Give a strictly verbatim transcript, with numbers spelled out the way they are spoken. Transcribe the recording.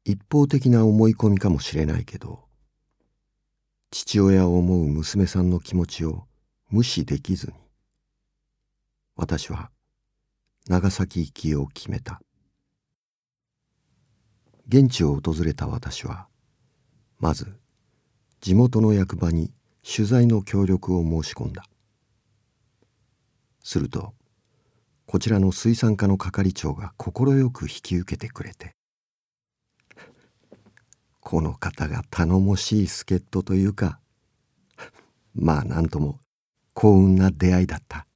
一方的な思い込みかもしれないけど、父親を思う娘さんの気持ちを無視できずに、私は長崎行きを決めた。現地を訪れた私は、まず地元の役場に取材の協力を申し込んだ。すると、こちらの水産課の係長が快く引き受けてくれて、この方が頼もしい助っ人というか、まあなんとも幸運な出会いだった。